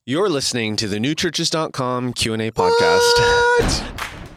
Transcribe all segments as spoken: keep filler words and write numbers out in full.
You're listening to the new churches dot com Q and A podcast. What?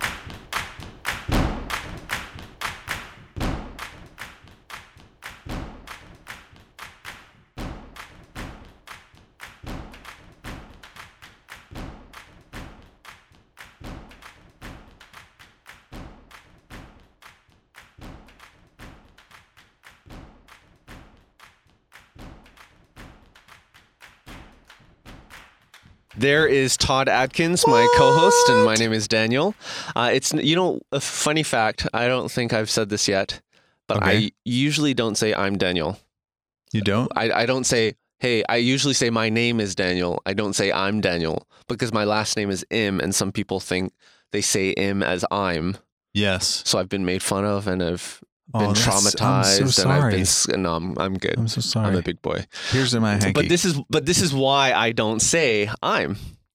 There is Todd Adkins, my What? co-host, and my name is Daniel. Uh, it's you know a funny fact. I don't think I've said this yet, but Okay. I usually don't say I'm Daniel. You don't? I, I don't say, hey, I usually say my name is Daniel. I don't say I'm Daniel because my last name is Im, and some people think they say Im as I'm. Yes. So I've been made fun of, and I've Oh, been that's- I'm traumatized, so and sorry. I've been. s- No, I'm, I'm good. I'm so sorry. I'm a big boy. Here's my hanky. But this is but this is why I don't say I'm.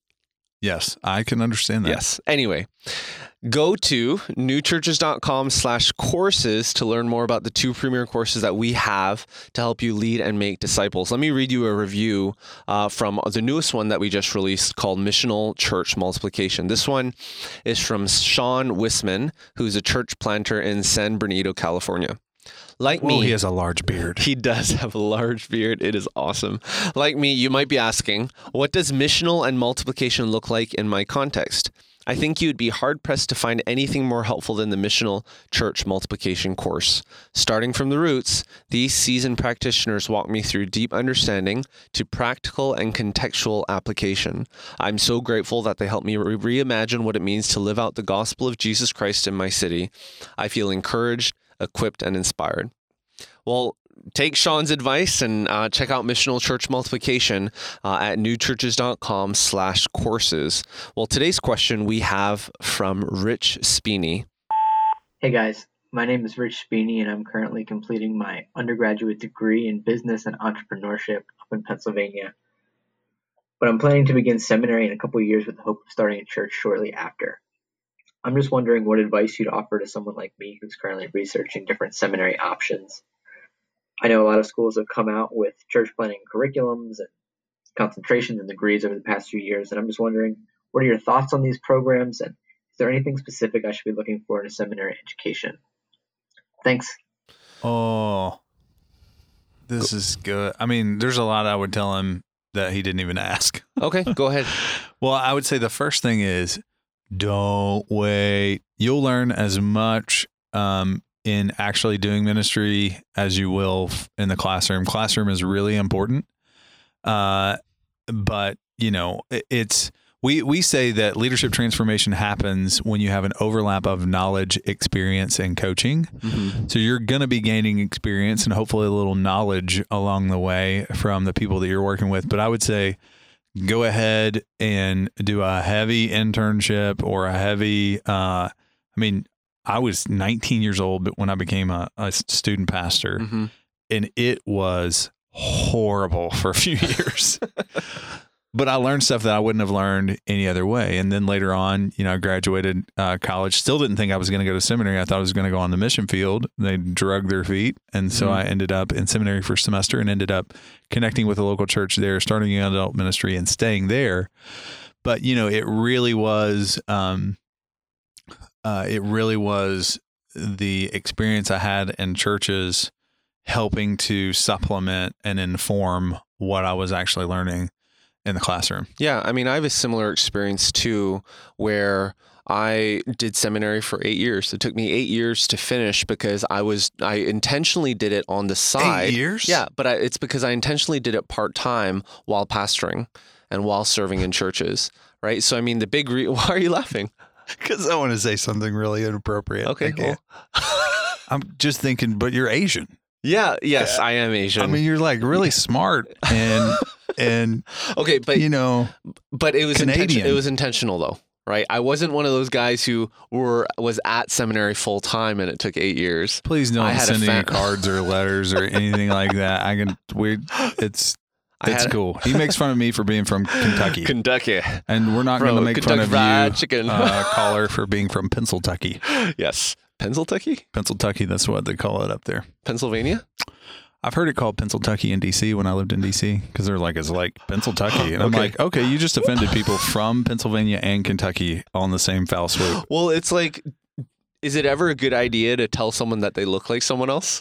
Yes, I can understand that. Yes. Anyway, go to new churches dot com slash courses to learn more about the two premier courses that we have to help you lead and make disciples. Let me read you a review uh, from the newest one that we just released called Missional Church Multiplication. This one is from Sean Wisman, who's a church planter in San Bernardino, California. Like Well, me, he has a large beard. he does have a large beard. It is awesome. Like me, you might be asking, what does missional and multiplication look like in my context? I think you'd be hard-pressed to find anything more helpful than the Missional Church Multiplication course. Starting from the roots, these seasoned practitioners walk me through deep understanding to practical and contextual application. I'm so grateful that they help me re- reimagine what it means to live out the gospel of Jesus Christ in my city. I feel encouraged, equipped, and inspired. Well, take Sean's advice and uh, check out Missional Church Multiplication uh, at new churches dot com slash courses. Well, today's question we have from Rich Speeney. Hey guys, my name is Rich Speeney and I'm currently completing my undergraduate degree in business and entrepreneurship up in Pennsylvania. But I'm planning to begin seminary in a couple of years with the hope of starting a church shortly after. I'm just wondering what advice you'd offer to someone like me who's currently researching different seminary options. I know a lot of schools have come out with church planting curriculums and concentrations and degrees over the past few years, and I'm just wondering, what are your thoughts on these programs, and is there anything specific I should be looking for in a seminary education? Thanks. Oh, this is good. I mean, there's a lot I would tell him that he didn't even ask. Okay, go ahead. Well, I would say the first thing is don't wait. You'll learn as much um, in actually doing ministry as you will f- in the classroom. Classroom is really important. Uh, but, you know, it, it's we we say that leadership transformation happens when you have an overlap of knowledge, experience, and coaching. Mm-hmm. So you're going to be gaining experience and hopefully a little knowledge along the way from the people that you're working with. But I would say go ahead and do a heavy internship or a heavy, uh, I mean, I was nineteen years old when I became a, a student pastor, Mm-hmm. and it was horrible for a few years. But I learned stuff that I wouldn't have learned any other way. And then later on, you know, I graduated uh, college, still didn't think I was going to go to seminary. I thought I was going to go on the mission field. They drug their feet. And so Mm-hmm. I ended up in seminary for a semester and ended up connecting with a local church there, starting young adult ministry and staying there. But, you know, it really was, um, uh, it really was the experience I had in churches helping to supplement and inform what I was actually learning in the classroom. Yeah, I mean, I have a similar experience too, where I did seminary for eight years. It took me eight years to finish because I was I intentionally did it on the side. Eight years? Yeah, but I, it's because I intentionally did it part time while pastoring and while serving in churches. Right. So I mean, the big re- why are you laughing? Because I want to say something really inappropriate. Okay, I can't. I'm just thinking, but you're Asian. Yeah. Yes, I am Asian. I mean, you're like really smart and and okay, but you know, but it was Canadian. intention- it was intentional though. Right. I wasn't one of those guys who were was at seminary full time and it took eight years. please don't I had a send any fan- cards or letters or anything like that. I can we it's I it's had- cool. He makes fun of me for being from Kentucky. Kentucky. And we're not going to Bro, make Kentucky fun of Fried you, Chicken. uh, caller, for being from Pennsylvania. Yes. Pennsylvania? Pennsylvania, that's what they call it up there. Pennsylvania? I've heard it called Pennsyltucky in D C when I lived in D C because they're like, it's like Pennsyltucky. And I'm Okay. like, okay, you just offended people from Pennsylvania and Kentucky on the same foul swoop. Well, it's like, is it ever a good idea to tell someone that they look like someone else?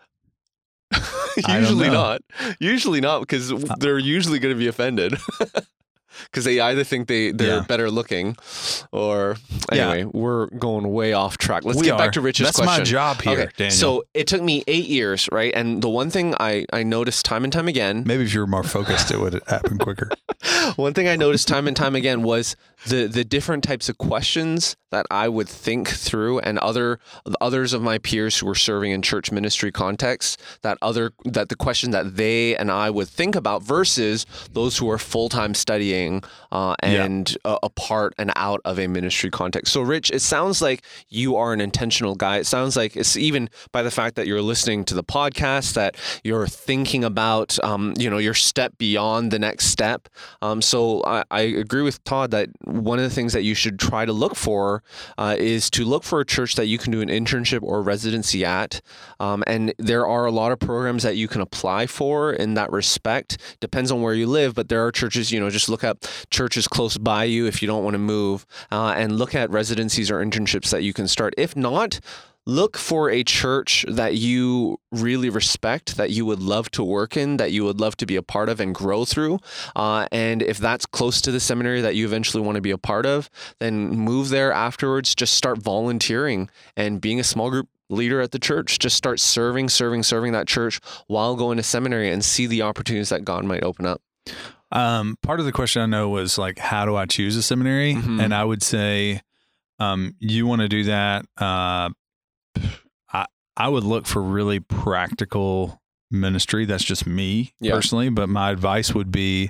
I don't Usually know. not. Usually not, because they're usually going to be offended. Because they either think they, they're Yeah. better looking or Yeah. anyway, we're going way off track. Let's We get are. back to Rich's That's question. my job here, Okay, Daniel. so it took me eight years, right? And the one thing I, I noticed time and time again, Maybe if you were more focused, it would happen quicker. one thing I noticed time and time again was the the different types of questions that I would think through, and other others of my peers who were serving in church ministry contexts, that other that the question that they and I would think about versus those who are full time studying uh, and uh, a part and out of a ministry context. So, Rich, it sounds like you are an intentional guy. It sounds like it's even by the fact that you're listening to the podcast that you're thinking about um, you know your step beyond the next step. Um, so I, I agree with Todd that one of the things that you should try to look for uh, is to look for a church that you can do an internship or residency at. Um, and there are a lot of programs that you can apply for in that respect. Depends on where you live, but there are churches, you know, just look up churches close by you if you don't want to move, uh, and look at residencies or internships that you can start. If not, look for a church that you really respect, that you would love to work in, that you would love to be a part of and grow through. Uh, and if that's close to the seminary that you eventually want to be a part of, then move there afterwards. Just start volunteering and being a small group leader at the church. Just start serving, serving, serving that church while going to seminary and see the opportunities that God might open up. Um, part of the question I know was like, how do I choose a seminary? Mhm. And I would say, um, you want to do that. Uh, I, I would look for really practical ministry. That's just me Yeah. personally, but my advice would be,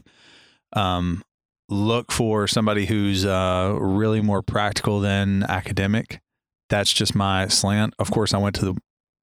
um, look for somebody who's, uh, really more practical than academic. That's just my slant. Of course, I went to the,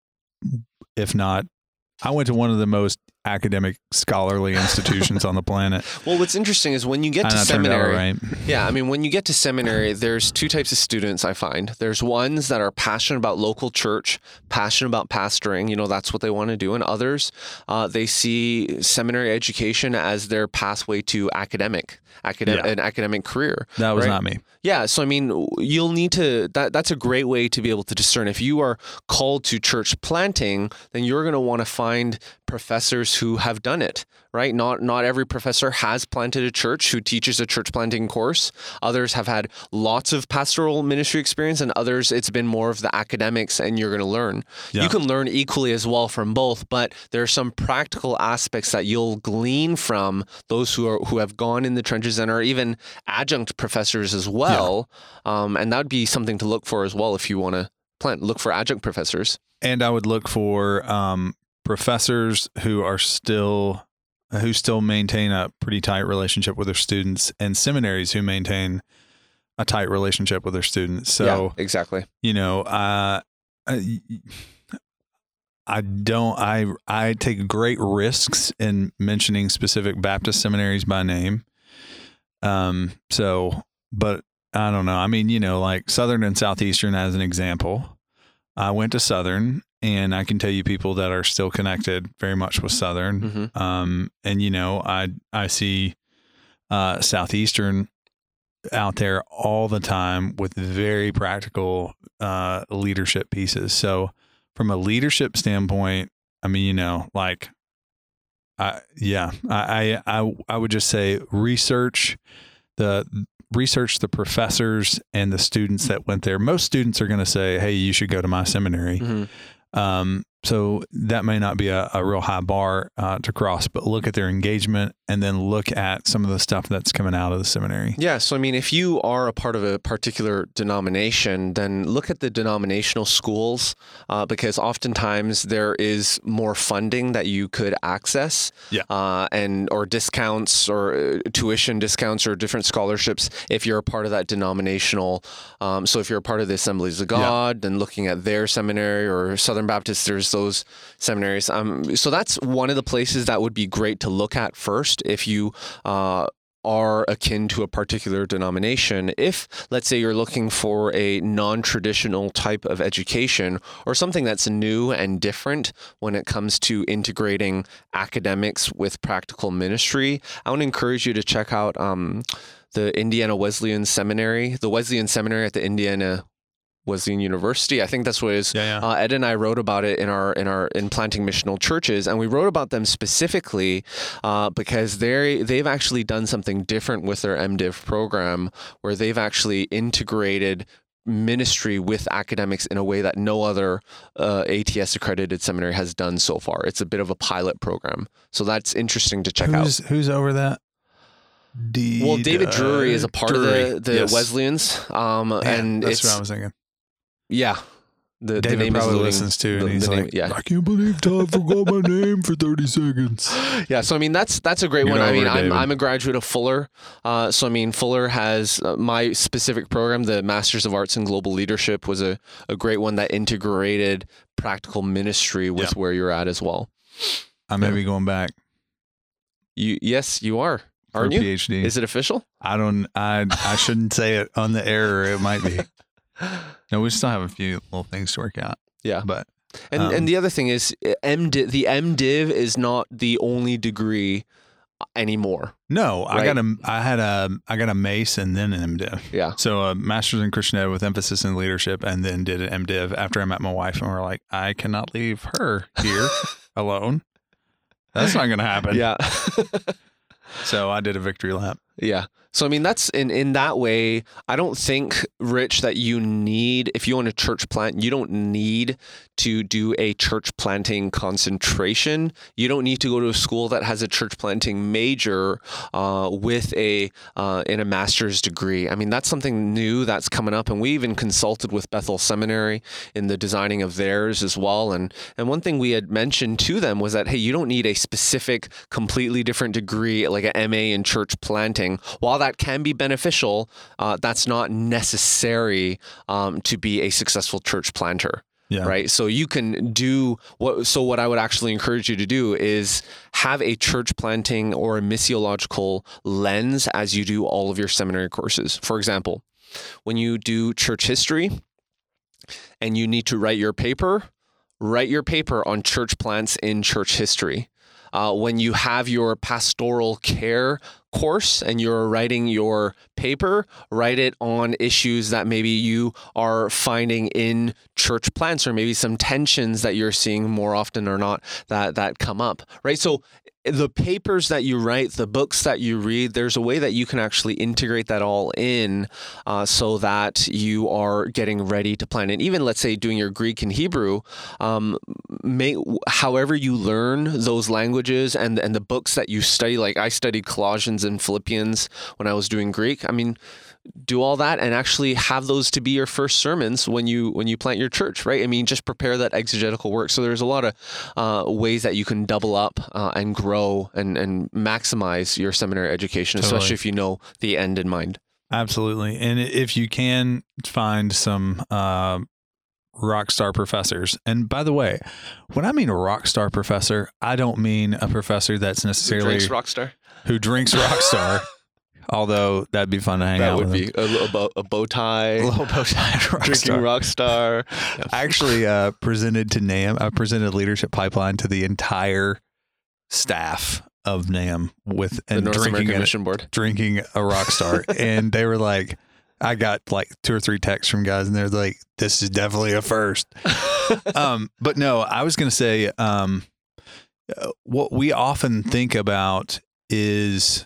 if not, I went to one of the most academic scholarly institutions on the planet. Well, what's interesting is when you get And to I turned out seminary, all right. yeah, I mean, when you get to seminary, there's two types of students I find. There's ones that are passionate about local church, passionate about pastoring, you know, that's what they want to do. And others, uh, they see seminary education as their pathway to academic, academic, Yeah. an academic career. That was right? not me. Yeah, so I mean, you'll need to, that that's a great way to be able to discern. If you are called to church planting, then you're going to want to find professors who have done it, right? Not not every professor has planted a church who teaches a church planting course. Others have had lots of pastoral ministry experience, and others it's been more of the academics, and you're going to learn. Yeah. You can learn equally as well from both, but there are some practical aspects that you'll glean from those who are who have gone in the trenches and are even adjunct professors as well. Um, and that would be something to look for as well if you want to plant. Look for adjunct professors. And I would look for um, professors who are still who still maintain a pretty tight relationship with their students, and seminaries who maintain a tight relationship with their students. So, yeah, exactly. you know, uh, I, I don't. I I take great risks in mentioning specific Baptist seminaries by name. Um. So, but I don't know. I mean, you know, like Southern and Southeastern as an example. I went to Southern, and I can tell you people that are still connected very much with Southern. Mm-hmm. Um, and you know, I I see uh, Southeastern out there all the time with very practical uh, leadership pieces. So, from a leadership standpoint, I mean, you know, like, I yeah, I I I, I would just say research the. research the professors and the students that went there. Most students are going to say, hey, you should go to my seminary. Mm-hmm. Um, so that may not be a, a real high bar uh, to cross, but look at their engagement and then look at some of the stuff that's coming out of the seminary. Yeah. So, I mean, if you are a part of a particular denomination, then look at the denominational schools uh, because oftentimes there is more funding that you could access Yeah. uh, and or discounts or uh, tuition discounts or different scholarships if you're a part of that denominational. Um, so if you're a part of the Assemblies of God, yeah. then looking at their seminary or Southern Baptist, there's those seminaries. Um, so that's one of the places that would be great to look at first if you uh, are akin to a particular denomination. If, let's say, you're looking for a non-traditional type of education or something that's new and different when it comes to integrating academics with practical ministry, I want to encourage you to check out um, the Indiana Wesleyan Seminary, the Wesleyan Seminary at the Indiana Wesleyan University. I think that's what it is. Yeah, yeah. Uh, Ed and I wrote about it in our in our in planting missional churches, and we wrote about them specifically uh, because they they've actually done something different with their MDiv program, where they've actually integrated ministry with academics in a way that no other uh, A T S accredited seminary has done so far. It's a bit of a pilot program, so that's interesting to check who's, out. Who's over that? D- well, David Drury is a part Drury. of the, the Yes. Wesleyans, um, Man, and that's it's what I was thinking. yeah. The, David the name probably is living, listens too, and the- he's the name- like, yeah. I can't believe Todd forgot my name for thirty seconds. Yeah, so I mean that's that's a great Get one. I over mean it, I'm David. I'm a graduate of Fuller, uh, so I mean Fuller has uh, my specific program, the Masters of Arts in Global Leadership, was a, a great one that integrated practical ministry with Yeah. where you're at as well. I may be going back You yes you are, for aren't a you? PhD. Is it official? I don't. I I shouldn't say it on the air. Or it might be. No, we still have a few little things to work out. Yeah. But And Um, and the other thing is MDiv, the MDiv is not the only degree anymore. no, I Right. got a. I had a. I got a MACE and then an MDiv. Yeah. So a master's in Christian Ed with emphasis in leadership, and then did an MDiv after I met my wife, and we're like, I cannot leave her here alone. That's not going to happen. Yeah. So I did a victory lap. Yeah. So, I mean, that's in, in that way, I don't think, Rich, that you need, if you want a church plant, you don't need to do a church planting concentration. You don't need to go to a school that has a church planting major uh, with a, uh, in a master's degree. I mean, that's something new that's coming up. And we even consulted with Bethel Seminary in the designing of theirs as well. And, and one thing we had mentioned to them was that, hey, you don't need a specific, completely different degree, like an M A in church planting. While that can be beneficial, uh, that's not necessary um, to be a successful church planter. Yeah. Right. So you can do what, so what I would actually encourage you to do is have a church planting or a missiological lens as you do all of your seminary courses. For example, when you do church history and you need to write your paper, write your paper on church plants in church history. Uh, when you have your pastoral care course and you're writing your paper, write it on issues that maybe you are finding in church plants, or maybe some tensions that you're seeing more often or not that, that come up, right? So the papers that you write, the books that you read, there's a way that you can actually integrate that all in uh, so that you are getting ready to plan. And even, let's say, doing your Greek and Hebrew, um, may, however you learn those languages and, and the books that you study, like I studied Colossians and Philippians when I was doing Greek. I mean, do all that and actually have those to be your first sermons when you when you plant your church, right? I mean, just prepare that exegetical work. So there's a lot of uh, ways that you can double up uh, and grow and, and maximize your seminary education, Totally. especially if you know the end in mind. Absolutely. And if you can find some uh, rock star professors, and by the way, when I mean a rock star professor, I don't mean a professor that's necessarily Drinks Rockstar. who drinks rock star. Although that'd be fun to hang That out would with be a, a, bow, a bow tie, him. A little bow tie rock drinking star. Rockstar. I actually uh, presented to NAM. I presented Leadership Pipeline to the entire staff of NAM with The and North drinking American a, Mission Board. drinking a rock star, and they were like, I got like two or three texts from guys, and they're like, "This is definitely a first." um, but no, I was going to say, um, uh, what we often think about is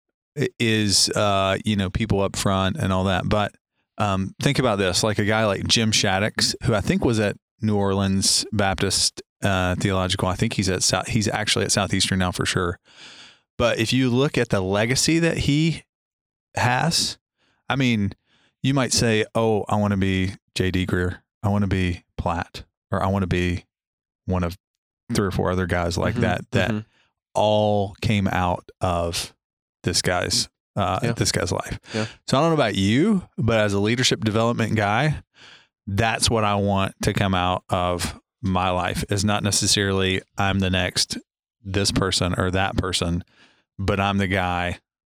is uh, you know, people up front and all that, but um, think about this: like a guy like Jim Shaddix, who I think was at New Orleans Baptist uh, Theological. I think he's at South, he's actually at Southeastern now for sure. But if you look at the legacy that he has, I mean, you might say, "Oh, I want to be J D Greer. I want to be Platt, or I want to be one of three or four other guys like Mhm, that that mhm. all came out of this guy's uh, Yeah. this guy's life." Yeah. So I don't know about you, but as a leadership development guy, that's what I want to come out of my life. Is not necessarily I'm the next this person or that person, but I'm the guy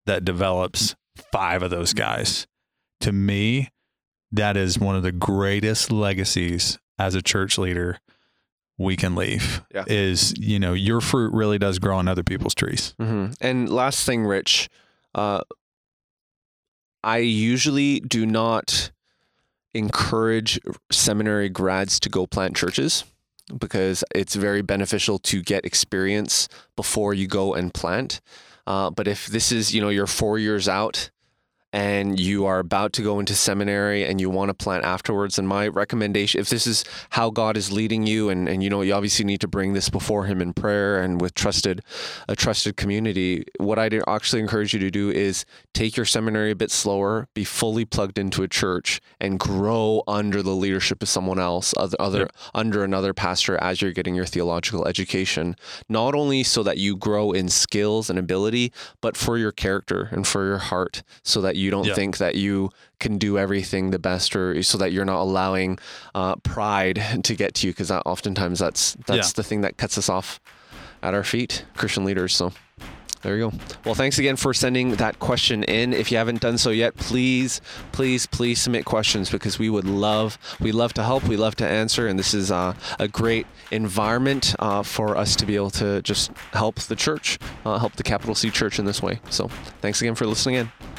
that develops five of those guys. To me, that is one of the greatest legacies as a church leader we can leave. Yeah. Is, you know, your fruit really does grow on other people's trees. Mm-hmm. And last thing, Rich, uh, I usually do not encourage seminary grads to go plant churches because it's very beneficial to get experience before you go and plant. Uh, but if this is, you know, you're four years out and you are about to go into seminary and you want to plant afterwards, and my recommendation, if this is how God is leading you, and, and you know, you obviously need to bring this before him in prayer and with trusted, a trusted community, what I'd actually encourage you to do is take your seminary a bit slower, be fully plugged into a church, and grow under the leadership of someone else, other, other Yep. under another pastor as you're getting your theological education, not only so that you grow in skills and ability, but for your character and for your heart, so that you don't Yeah. think that you can do everything the best, or so that you're not allowing uh, pride to get to you, because that, oftentimes that's that's Yeah. the thing that cuts us off at our feet, Christian leaders. So there you go. Well, thanks again for sending that question in. If you haven't done so yet, please, please, please submit questions, because we would love, we love to help, we love to answer, and this is uh, a great environment uh, for us to be able to just help the church, uh, help the Capital C Church in this way. So thanks again for listening in.